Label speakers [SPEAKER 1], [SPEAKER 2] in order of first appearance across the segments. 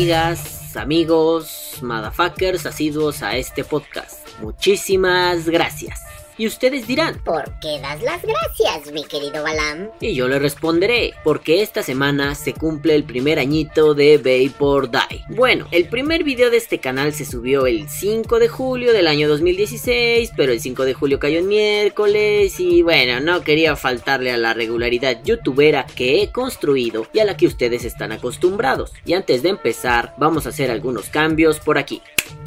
[SPEAKER 1] amigas, amigos, motherfuckers asiduos a este podcast. Muchísimas gracias. Y ustedes dirán,
[SPEAKER 2] ¿por qué das las gracias, mi querido Balam?
[SPEAKER 1] Y yo le responderé, porque esta semana se cumple el primer añito de Vapor Die. Bueno, el primer video de este canal se subió el 5 de julio del año 2016, pero el 5 de julio cayó en miércoles y bueno, no quería faltarle a la regularidad youtubera que he construido y a la que ustedes están acostumbrados. Y antes de empezar, vamos a hacer algunos cambios por aquí.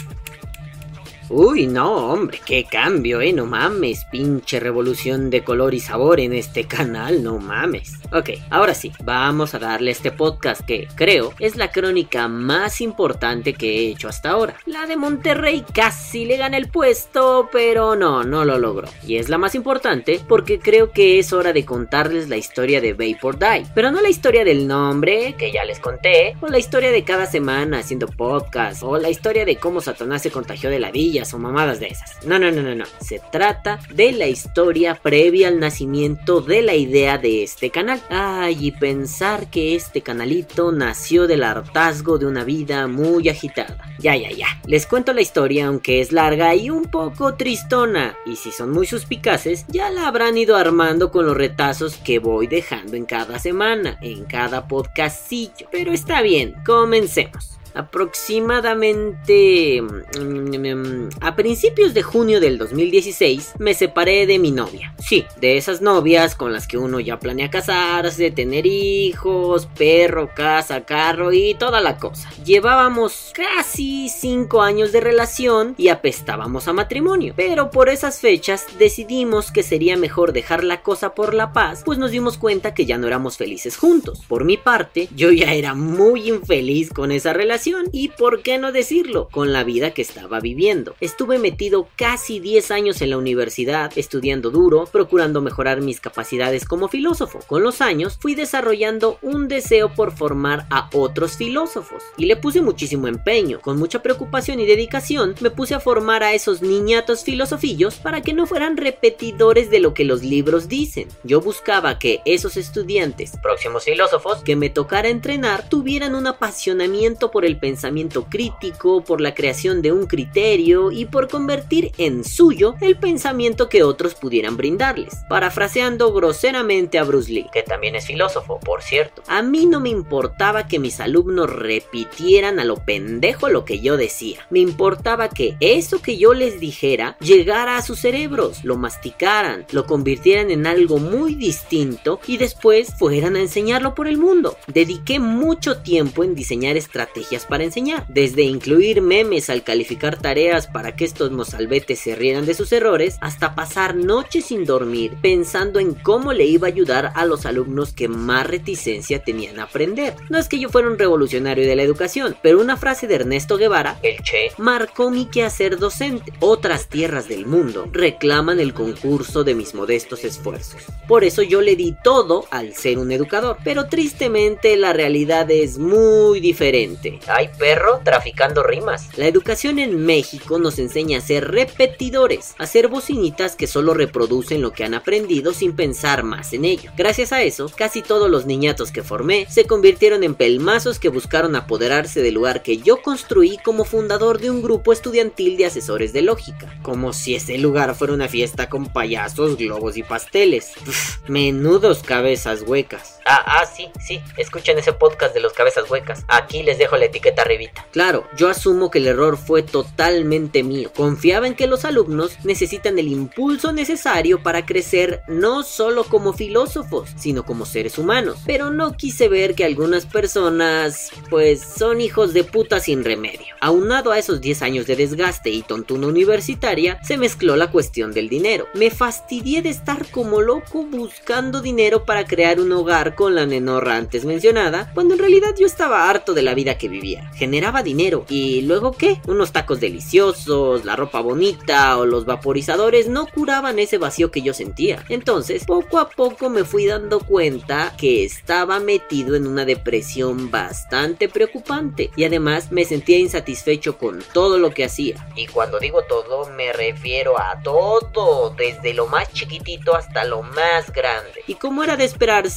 [SPEAKER 1] Uy, no, hombre, qué cambio, no mames, pinche revolución de color y sabor en este canal, no mames. Ok, ahora sí, vamos a darle a este podcast que, creo, es la crónica más importante que he hecho hasta ahora. La de Monterrey casi le gana el puesto, pero no lo logró. Y es la más importante porque creo que es hora de contarles la historia de Vapor Die. Pero no la historia del nombre, que ya les conté, o la historia de cada semana haciendo podcast, o la historia de cómo Satanás se contagió de ladillas o mamadas de esas. No. Se trata de la historia previa al nacimiento de la idea de este canal. Ay, y pensar que este canalito nació del hartazgo de una vida muy agitada. Ya. Les cuento la historia, aunque es larga y un poco tristona. Y si son muy suspicaces, ya la habrán ido armando con los retazos que voy dejando en cada semana, en cada podcastillo. Pero está bien, comencemos. Aproximadamente a principios de junio del 2016 me separé de mi novia. Sí, de esas novias con las que uno ya planea casarse, tener hijos, perro, casa, carro y toda la cosa. Llevábamos casi 5 años de relación y apestábamos a matrimonio. Pero por esas fechas decidimos que sería mejor dejar la cosa por la paz, pues nos dimos cuenta que ya no éramos felices juntos. Por mi parte, yo ya era muy infeliz con esa relación. Y por qué no decirlo, con la vida que estaba viviendo. Estuve metido casi 10 años en la universidad, estudiando duro, procurando mejorar mis capacidades como filósofo. Con los años fui desarrollando un deseo por formar a otros filósofos y le puse muchísimo empeño. Con mucha preocupación y dedicación me puse a formar a esos niñatos filosofillos para que no fueran repetidores de lo que los libros dicen. Yo buscaba que esos estudiantes, próximos filósofos, que me tocara entrenar, tuvieran un apasionamiento por el pensamiento crítico, por la creación de un criterio y por convertir en suyo el pensamiento que otros pudieran brindarles. Parafraseando groseramente a Bruce Lee, que también es filósofo, por cierto, a mí no me importaba que mis alumnos repitieran a lo pendejo lo que yo decía. Me importaba que eso que yo les dijera llegara a sus cerebros, lo masticaran, lo convirtieran en algo muy distinto y después fueran a enseñarlo por el mundo. Dediqué mucho tiempo en diseñar estrategias para enseñar, desde incluir memes al calificar tareas para que estos mozalbetes se rieran de sus errores, hasta pasar noches sin dormir pensando en cómo le iba a ayudar a los alumnos que más reticencia tenían a aprender. No es que yo fuera un revolucionario de la educación, pero una frase de Ernesto Guevara, el Che, marcó mi quehacer docente. Otras tierras del mundo reclaman el concurso de mis modestos esfuerzos. Por eso yo le di todo al ser un educador, pero tristemente la realidad es muy diferente. Ay, perro, traficando rimas. La educación en México nos enseña a ser repetidores, a ser bocinitas que solo reproducen lo que han aprendido sin pensar más en ello. Gracias a eso, casi todos los niñatos que formé se convirtieron en pelmazos que buscaron apoderarse del lugar que yo construí como fundador de un grupo estudiantil de asesores de lógica. Como si ese lugar fuera una fiesta con payasos, globos y pasteles. Menudos cabezas huecas. Sí, escuchen ese podcast de los cabezas huecas. Aquí les dejo la etiqueta arribita. Claro, yo asumo que el error fue totalmente mío. Confiaba en que los alumnos necesitan el impulso necesario para crecer no solo como filósofos, sino como seres humanos. Pero no quise ver que algunas personas, pues, son hijos de puta sin remedio. Aunado a esos 10 años de desgaste y tontuna universitaria, se mezcló la cuestión del dinero. Me fastidié de estar como loco buscando dinero para crear un hogar con la nenorra antes mencionada, cuando en realidad yo estaba harto de la vida que vivía. Generaba dinero y luego ¿qué? Unos tacos deliciosos, la ropa bonita o los vaporizadores no curaban ese vacío que yo sentía. Entonces poco a poco me fui dando cuenta que estaba metido en una depresión bastante preocupante y además me sentía insatisfecho con todo lo que hacía. Y cuando digo todo me refiero a todo, desde lo más chiquitito hasta lo más grande. Y como era de esperarse, mis queridos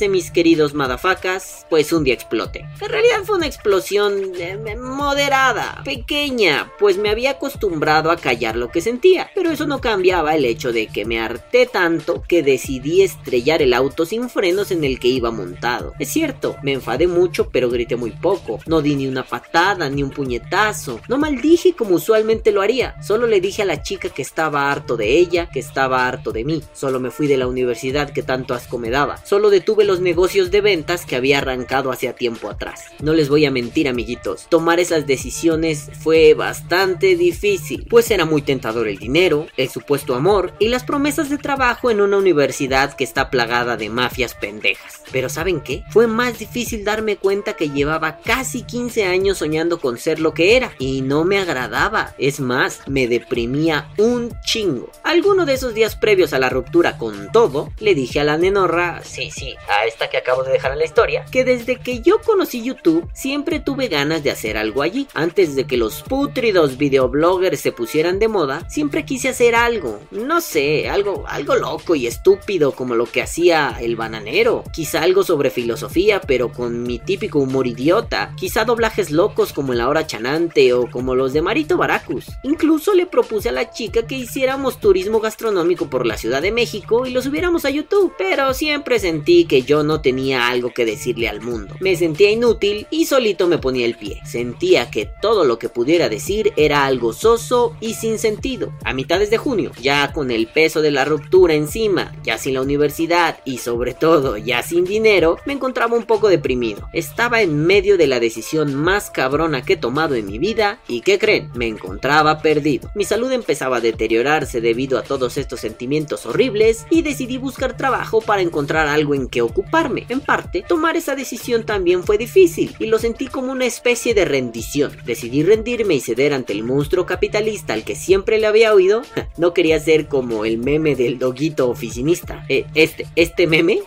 [SPEAKER 1] queridos madafacas, pues un día exploté. En realidad fue una explosión moderada, pequeña, pues me había acostumbrado a callar lo que sentía, pero eso no cambiaba el hecho de que me harté tanto que decidí estrellar el auto sin frenos en el que iba montado. Es cierto, me enfadé mucho, pero grité muy poco, no di ni una patada ni un puñetazo, no maldije como usualmente lo haría, solo le dije a la chica que estaba harto de ella, que estaba harto de mí, solo me fui de la universidad que tanto asco me daba, solo detuve los negocios de ventas que había arrancado hacía tiempo atrás. No les voy a mentir, amiguitos, tomar esas decisiones fue bastante difícil, pues era muy tentador el dinero, el supuesto amor y las promesas de trabajo en una universidad que está plagada de mafias pendejas. Pero ¿saben qué? Fue más difícil darme cuenta que llevaba casi 15 años soñando con ser lo que era y no me agradaba, es más, me deprimía un chingo. Alguno de esos días previos a la ruptura con todo, le dije a la nenorra, sí, a esta que acabo de dejar en la historia, que desde que yo conocí YouTube, siempre tuve ganas de hacer algo allí. Antes de que los pútridos videobloggers se pusieran de moda, siempre quise hacer algo, no sé, algo loco y estúpido como lo que hacía el bananero, quizá algo sobre filosofía pero con mi típico humor idiota, quizá doblajes locos como La Hora Chanante o como los de Marito Baracus. Incluso le propuse a la chica que hiciéramos turismo gastronómico por la Ciudad de México y lo subiéramos a YouTube, pero siempre sentí que yo no tenía algo que decirle al mundo. Me sentía inútil y solito me ponía el pie. Sentía que todo lo que pudiera decir era algo soso y sin sentido. A mitades de junio, ya con el peso de la ruptura encima, ya sin la universidad y sobre todo ya sin dinero, me encontraba un poco deprimido. Estaba en medio de la decisión más cabrona que he tomado en mi vida y ¿qué creen? Me encontraba perdido. Mi salud empezaba a deteriorarse debido a todos estos sentimientos horribles y decidí buscar trabajo para encontrar algo en que ocuparme. En parte, tomar esa decisión también fue difícil y lo sentí como una especie de rendición. Decidí rendirme y ceder ante el monstruo capitalista al que siempre le había oído. No quería ser como el meme del doguito oficinista. ¿Este meme?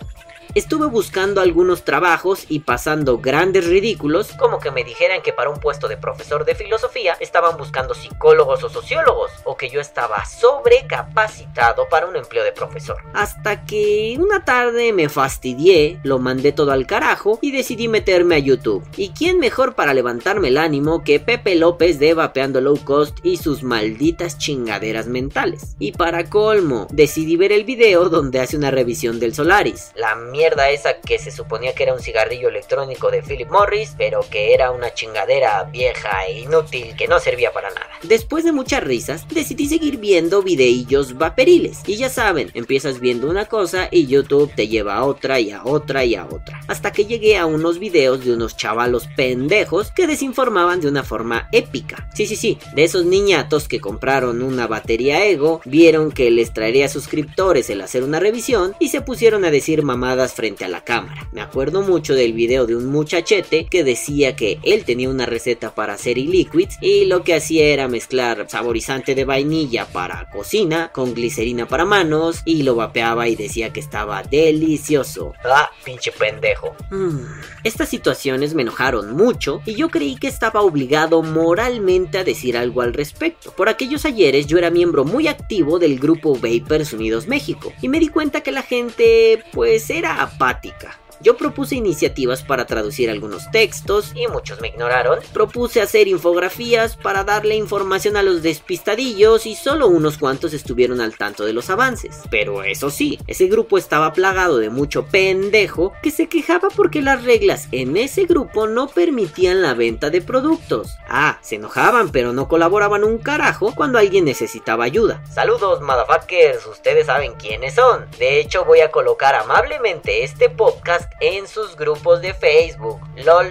[SPEAKER 1] Estuve buscando algunos trabajos y pasando grandes ridículos, como que me dijeran que para un puesto de profesor de filosofía estaban buscando psicólogos o sociólogos, o que yo estaba sobrecapacitado para un empleo de profesor. Hasta que una tarde me fastidié, lo mandé todo al carajo y decidí meterme a YouTube. ¿Y quién mejor para levantarme el ánimo que Pepe López de Vapeando Low Cost y sus malditas chingaderas mentales? Y para colmo, decidí ver el video donde hace una revisión del Solaris, la mierda esa que se suponía que era un cigarrillo electrónico de Philip Morris, pero que era una chingadera vieja e inútil que no servía para nada. Después de muchas risas, decidí seguir viendo videillos vaporiles. Y ya saben, empiezas viendo una cosa y YouTube te lleva a otra y a otra y a otra. Hasta que llegué a unos videos de unos chavalos pendejos que desinformaban de una forma épica. Sí, de esos niñatos que compraron una batería Ego, vieron que les traería suscriptores el hacer una revisión y se pusieron a decir mamadas frente a la cámara. Me acuerdo mucho del video de un muchachete que decía que él tenía una receta para hacer e-liquids y lo que hacía era mezclar saborizante de vainilla para cocina con glicerina para manos y lo vapeaba y decía que estaba delicioso. Ah, pinche pendejo. Estas situaciones me enojaron mucho y yo creí que estaba obligado moralmente a decir algo al respecto. Por aquellos ayeres yo era miembro muy activo del grupo Vapers Unidos México y me di cuenta que la gente pues era apática. Yo propuse iniciativas para traducir algunos textos y muchos me ignoraron. Propuse hacer infografías para darle información a los despistadillos y solo unos cuantos estuvieron al tanto de los avances. Pero eso sí, ese grupo estaba plagado de mucho pendejo que se quejaba porque las reglas en ese grupo no permitían la venta de productos. Se enojaban pero no colaboraban un carajo cuando alguien necesitaba ayuda. Saludos, motherfuckers, ustedes saben quiénes son. De hecho, voy a colocar amablemente este podcast en sus grupos de Facebook. LOL.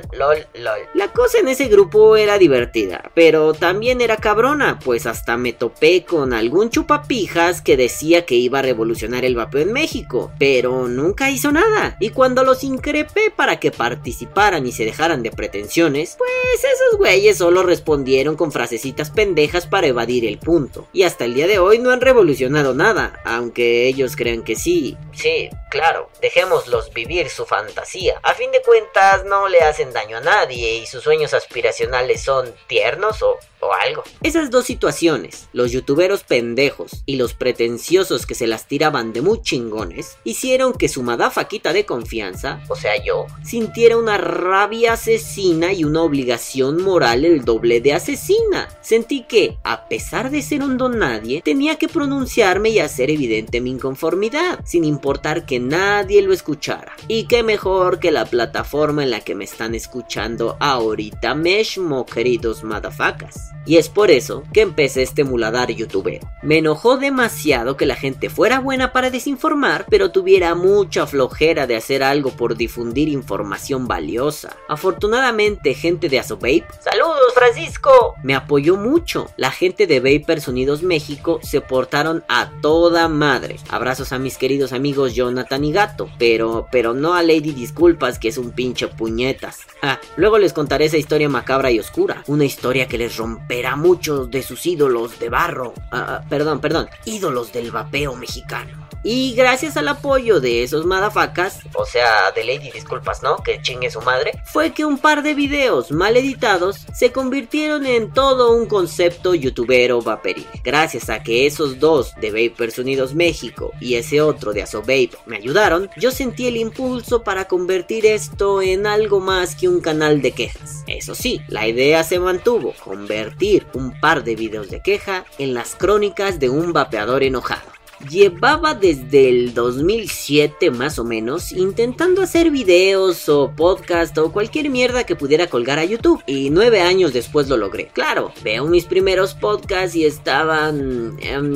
[SPEAKER 1] La cosa en ese grupo era divertida, pero también era cabrona, pues hasta me topé con algún chupapijas que decía que iba a revolucionar el vapeo en México, pero nunca hizo nada. Y cuando los increpé para que participaran y se dejaran de pretensiones, pues esos güeyes solo respondieron con frasecitas pendejas para evadir el punto. Y hasta el día de hoy no han revolucionado nada, aunque ellos crean que sí. Sí, claro, dejémoslos vivir su fantasía. A fin de cuentas no le hacen daño a nadie y sus sueños aspiracionales son tiernos o o algo. Esas dos situaciones, los youtuberos pendejos y los pretenciosos que se las tiraban de muy chingones, hicieron que su madafaquita de confianza, o sea yo, sintiera una rabia asesina y una obligación moral el doble de asesina. Sentí que, a pesar de ser un don nadie, tenía que pronunciarme y hacer evidente mi inconformidad, sin importar que nadie lo escuchara. Y qué mejor que la plataforma en la que me están escuchando ahorita mismo, queridos madafacas. Y es por eso que empecé este muladar youtubero. Me enojó demasiado que la gente fuera buena para desinformar, pero tuviera mucha flojera de hacer algo por difundir información valiosa. Afortunadamente, gente de Asovape, ¡saludos Francisco!, me apoyó mucho. La gente de Vapers Unidos México se portaron a toda madre. Abrazos a mis queridos amigos Jonathan y Gato, pero no a Lady Disculpas, que es un pinche puñetas. Luego les contaré esa historia macabra y oscura, una historia que les romperá muchos de sus ídolos de barro. Ídolos del vapeo mexicano. Y gracias al apoyo de esos madafacas, o sea, de Lady Disculpas, ¿no? Que chingue su madre, fue que un par de videos mal editados se convirtieron en todo un concepto youtubero vaporil. Gracias a que esos dos de Vapers Unidos México y ese otro de Asovape me ayudaron, yo sentí el impulso para convertir esto en algo más que un canal de quejas. Eso sí, la idea se mantuvo, convertir un par de videos de queja en las crónicas de un vapeador enojado. Llevaba desde el 2007 más o menos intentando hacer videos o podcast o cualquier mierda que pudiera colgar a YouTube, y 9 años después lo logré. Claro, veo mis primeros podcasts y estaban,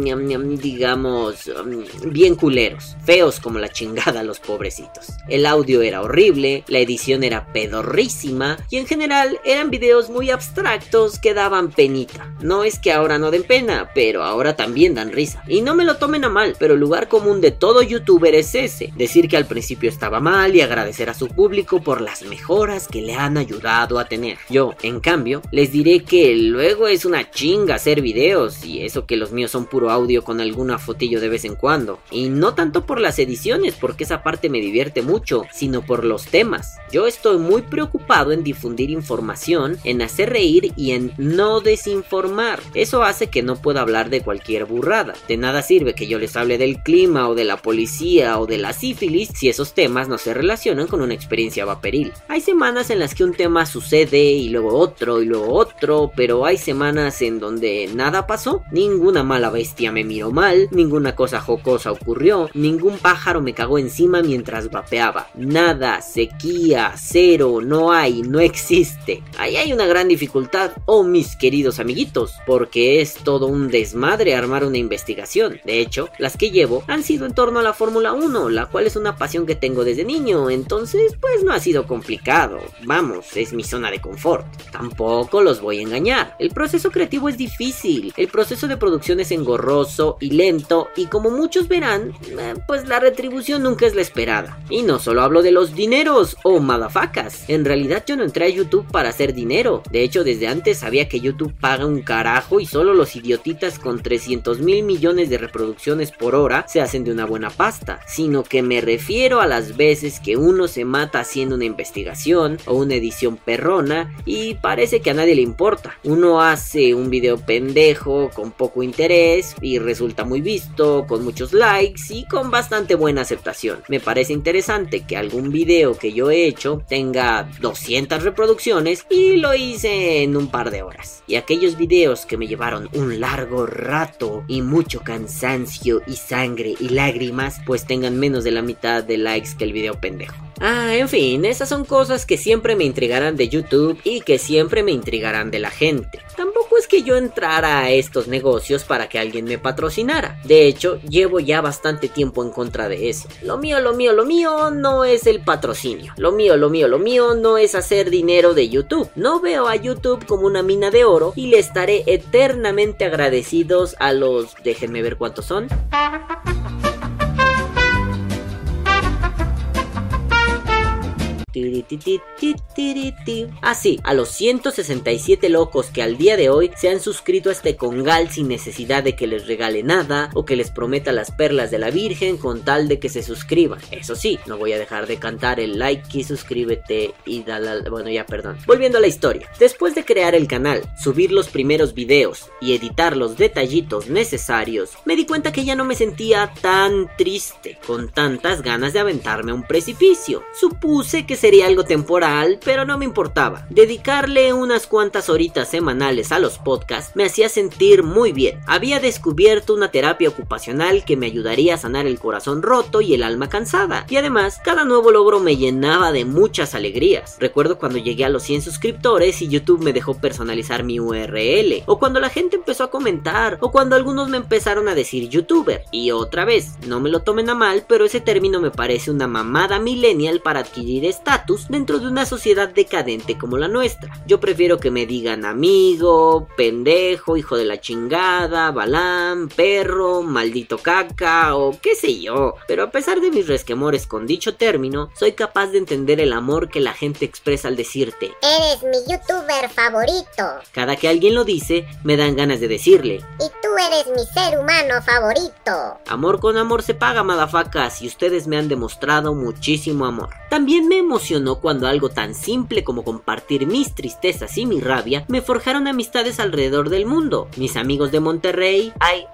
[SPEAKER 1] digamos, bien culeros, feos como la chingada los pobrecitos. El audio era horrible, la edición era pedorrísima y en general eran videos muy abstractos que daban penita. No es que ahora no den pena, pero ahora también dan risa. Y no me lo tomen a mal, pero el lugar común de todo youtuber es ese: decir que al principio estaba mal y agradecer a su público por las mejoras que le han ayudado a tener. Yo, en cambio, les diré que luego es una chinga hacer videos, y eso que los míos son puro audio con alguna fotillo de vez en cuando. Y no tanto por las ediciones, porque esa parte me divierte mucho, sino por los temas. Yo estoy muy preocupado en difundir información, en hacer reír y en no desinformar. Eso hace que no pueda hablar de cualquier burrada. De nada sirve que yo les hable del clima o de la policía o de la sífilis si esos temas no se relacionan con una experiencia vaporil. Hay semanas en las que un tema sucede y luego otro, pero hay semanas en donde nada pasó. Ninguna mala bestia me miró mal, ninguna cosa jocosa ocurrió, ningún pájaro me cagó encima mientras vapeaba. Nada, sequía, cero, no existe. Ahí hay una gran dificultad, mis queridos amiguitos, porque es todo un desmadre armar una investigación. De hecho, las que llevo han sido en torno a la Fórmula 1, la cual es una pasión que tengo desde niño, entonces pues no ha sido complicado. Vamos, es mi zona de confort. Tampoco los voy a engañar. El proceso creativo es difícil, el proceso de producción es engorroso y lento, y como muchos verán, pues la retribución nunca es la esperada. Y no solo hablo de los dineros o madafacas. En realidad yo no entré a YouTube para hacer dinero. De hecho, desde antes sabía que YouTube paga un carajo y solo los idiotitas con 300,000 millones de reproducciones por hora se hacen de una buena pasta, sino que me refiero a las veces que uno se mata haciendo una investigación o una edición perrona y parece que a nadie le importa. Uno hace un video pendejo con poco interés y resulta muy visto, con muchos likes y con bastante buena aceptación. Me parece interesante que algún video que yo he hecho tenga 200 reproducciones y lo hice en un par de horas. Y aquellos videos que me llevaron un largo rato y mucho cansancio y sangre y lágrimas, pues tengan menos de la mitad de likes que el video pendejo. En fin, esas son cosas que siempre me intrigarán de YouTube y que siempre me intrigarán de la gente. Tampoco es que yo entrara a estos negocios para que alguien me patrocinara. De hecho, llevo ya bastante tiempo en contra de eso. Lo mío no es el patrocinio. Lo mío no es hacer dinero de YouTube. No veo a YouTube como una mina de oro y le estaré eternamente agradecidos a los... déjenme ver cuántos son. Así, a los 167 locos que al día de hoy se han suscrito a este congal sin necesidad de que les regale nada o que les prometa las perlas de la Virgen con tal de que se suscriban. Eso sí, no voy a dejar de cantar el like y suscríbete y dale. Bueno, ya, perdón. Volviendo a la historia. Después de crear el canal, subir los primeros videos y editar los detallitos necesarios, me di cuenta que ya no me sentía tan triste, con tantas ganas de aventarme a un precipicio. Supuse que sería algo temporal, pero no me importaba. Dedicarle unas cuantas horitas semanales a los podcasts me hacía sentir muy bien. Había descubierto una terapia ocupacional que me ayudaría a sanar el corazón roto y el alma cansada. Y además, cada nuevo logro me llenaba de muchas alegrías. Recuerdo cuando llegué a los 100 suscriptores y YouTube me dejó personalizar mi URL, o cuando la gente empezó a comentar, o cuando algunos me empezaron a decir youtuber. Y otra vez, no me lo tomen a mal, pero ese término me parece una mamada millennial para adquirir estatus dentro de una sociedad decadente como la nuestra. Yo prefiero que me digan amigo, pendejo, hijo de la chingada, Balam, perro, maldito caca o qué sé yo. Pero a pesar de mis resquemores con dicho término, soy capaz de entender el amor que la gente expresa al decirte
[SPEAKER 2] eres mi youtuber favorito.
[SPEAKER 1] Cada que alguien lo dice, me dan ganas de decirle
[SPEAKER 2] y tú eres mi ser humano favorito.
[SPEAKER 1] Amor con amor se paga, madafacas, y ustedes me han demostrado muchísimo amor. También me emocionó cuando algo tan simple como compartir mis tristezas y mi rabia me forjaron amistades alrededor del mundo. Mis amigos de Monterrey,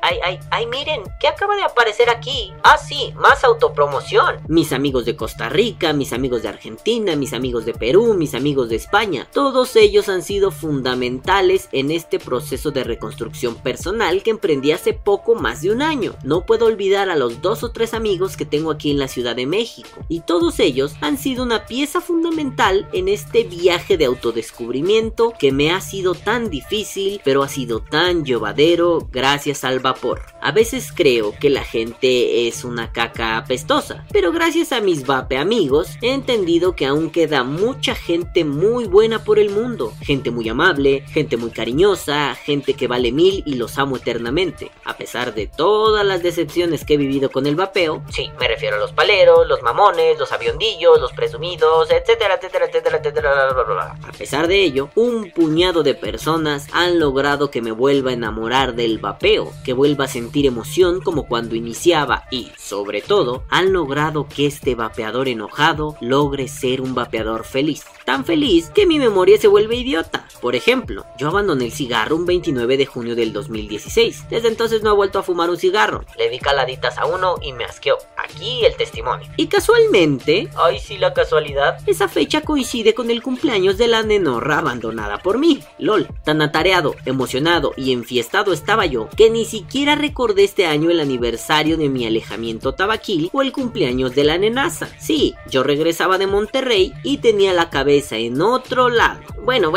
[SPEAKER 1] ay, miren, ¿qué acaba de aparecer aquí? Ah, sí, más autopromoción. Mis amigos de Costa Rica, mis amigos de Argentina, mis amigos de Perú, mis amigos de España. Todos ellos han sido fundamentales en este proceso de reconstrucción personal que emprendí hace poco más de un año. No puedo olvidar a los 2 o 3 amigos que tengo aquí en la Ciudad de México, y todos ellos han sido una pieza fundamental en este viaje de autodescubrimiento que me ha sido tan difícil, pero ha sido tan llevadero gracias al vapor. A veces creo que la gente es una caca apestosa, pero gracias a mis vape amigos he entendido que aún queda mucha gente muy buena por el mundo, gente muy amable, gente muy cariñosa, gente que vale 1000 y los amo eternamente. A pesar de todas las decepciones que he vivido con el vapeo, sí, me refiero a los paleros, los mamones, los aviondillos, los presumidos, etcétera, etcétera, etcétera, etcétera, bla, bla, bla. A pesar de ello, un puñado de personas han logrado que me vuelva a enamorar del vapeo, que vuelva a sentir emoción como cuando iniciaba y, sobre todo, han logrado que este vapeador enojado logre ser un vapeador feliz. Tan feliz que mi memoria se vuelve idiota. Por ejemplo, yo abandoné el cigarro un 29 de junio del 2016. Desde entonces no he vuelto a fumar un cigarro. Le di caladitas a uno y me asqueó. Aquí el testimonio. Y casualmente, ay sí la casualidad, esa fecha coincide con el cumpleaños de la nenorra abandonada por mí. LOL, tan atareado, emocionado y enfiestado estaba yo que ni siquiera recordé este año el aniversario de mi alejamiento tabaquil o el cumpleaños de la nenaza. Sí, yo regresaba de Monterrey y tenía la cabeza en otro lado. Bueno,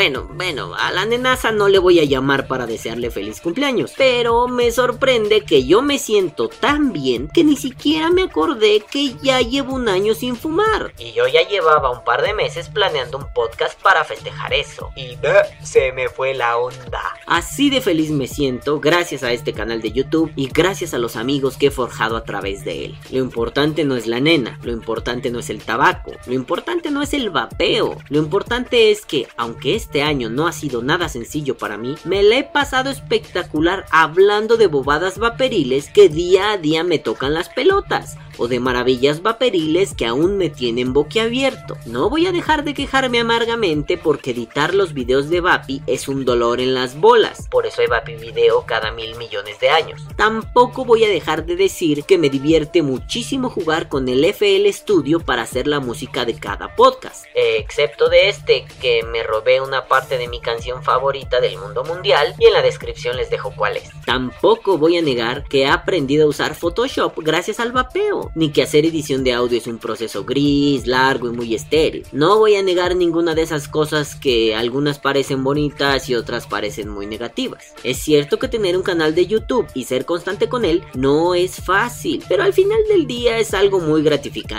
[SPEAKER 1] a la nenaza no le voy a llamar para desearle feliz cumpleaños, pero me sorprende que yo me siento tan bien que ni siquiera me acordé que ya llevo un año sin fumar. Y yo ya llevaba un par de meses planeando un podcast para festejar eso. Y se me fue la onda. Así de feliz me siento gracias a este canal de YouTube y gracias a los amigos que he forjado a través de él. Lo importante no es la nena, lo importante no es el tabaco, lo importante no es el vapeo. Lo importante es que, aunque este año no ha sido nada sencillo para mí, me la he pasado espectacular hablando de bobadas vaporiles que día a día me tocan las pelotas, o de maravillas vaporiles que aún me tienen boquiabierto. No voy a dejar de quejarme amargamente porque editar los videos de Vapi es un dolor en las bolas. Por eso hay Vapi video cada 1000 millones de años. Tampoco voy a dejar de decir que me divierte muchísimo jugar con el FL Studio para hacer la música de cada podcast. Excepto de este, que me robé una parte de mi canción favorita del mundo mundial y en la descripción les dejo cuál es. Tampoco voy a negar que he aprendido a usar Photoshop gracias al vapeo, ni que hacer edición de audio es un proceso gris, largo y muy estéril. No voy a negar ninguna de esas cosas que algunas parecen bonitas y otras parecen muy negativas. Es cierto que tener un canal de YouTube y ser constante con él no es fácil, pero al final del día es algo muy gratificante.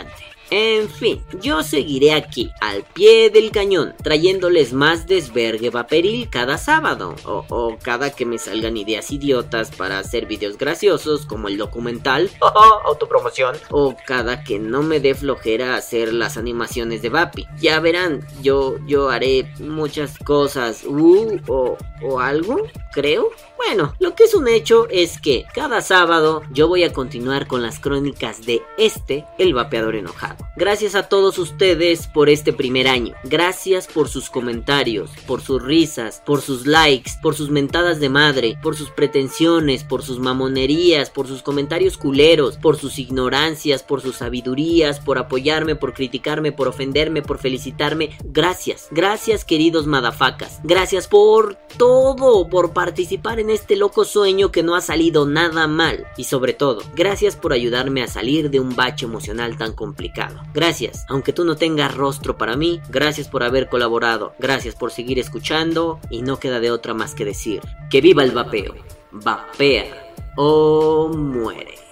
[SPEAKER 1] En fin, yo seguiré aquí, al pie del cañón, trayéndoles más desvergue vaporil cada sábado, o cada que me salgan ideas idiotas para hacer videos graciosos, como el documental, autopromoción, o cada que no me dé flojera hacer las animaciones de Vapi. Ya verán, yo haré muchas cosas, o algo, creo. Bueno, lo que es un hecho es que cada sábado yo voy a continuar con las crónicas de el vapeador enojado. Gracias a todos ustedes por este primer año. Gracias por sus comentarios, por sus risas, por sus likes, por sus mentadas de madre, por sus pretensiones, por sus mamonerías, por sus comentarios culeros, por sus ignorancias, por sus sabidurías, por apoyarme, por criticarme, por ofenderme, por felicitarme. Gracias, gracias queridos madafacas. Gracias por todo, por participar en este loco sueño que no ha salido nada mal. Y sobre todo, gracias por ayudarme a salir de un bache emocional tan complicado. Gracias, aunque tú no tengas rostro para mí, gracias por haber colaborado, gracias por seguir escuchando y no queda de otra más que decir que viva el vapeo, vapea o muere.